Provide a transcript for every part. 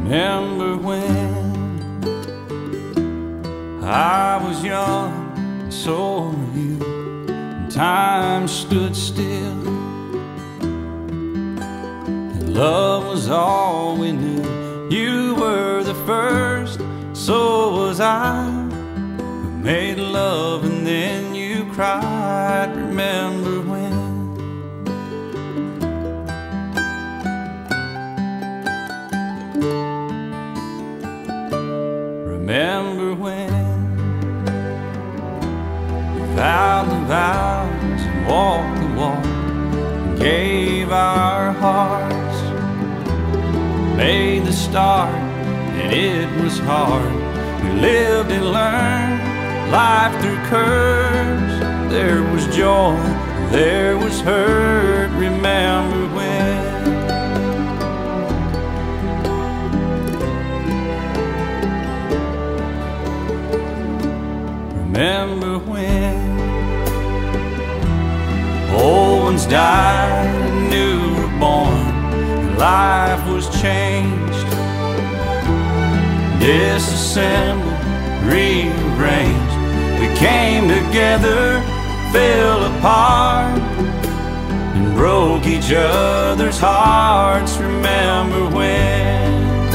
Remember when I was young and so were you, and time stood still, and love was all we knew. You were the first, so was I. We made love and then you cried. Remember when? Remember when we vowed the vows and walked the walk and gave our hearts, made the start and it was hard. We lived and learned life through curves. There was joy, there was hurt. Remember when? Remember when old ones died and new were born, and life was changed, disassembled, rearranged. We came together, fell apart, and broke each other's hearts. Remember when?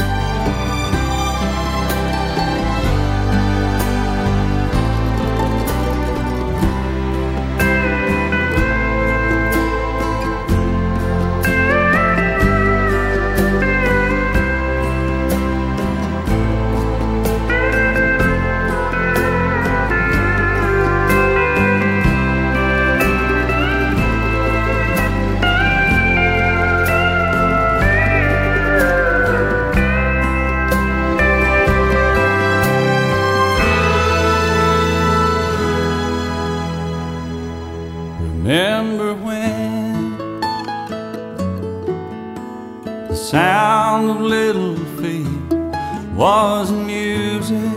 Remember when the sound of little feet was music?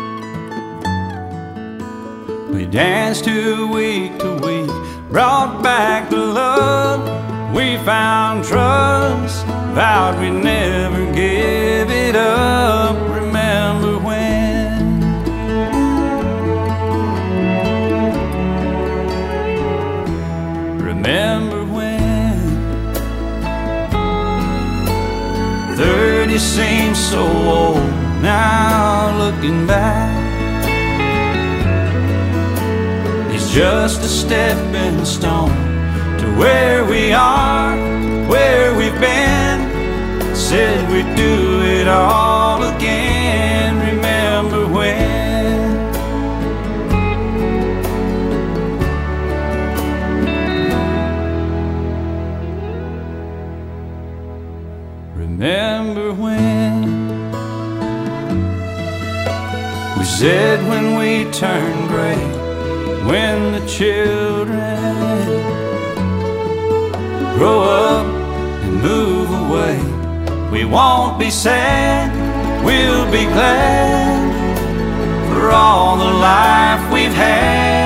We danced to week, brought back the love. We found trust, vowed we'd never give it up. Remember when? Remember when 30 seems so old now, looking back. It's just a stepping stone to where we are, where we've been. Said we'd do it all again. Remember when? Remember when we said when we turn gray, when the children grow up and move away, we won't be sad, we'll be glad for all the life we've had.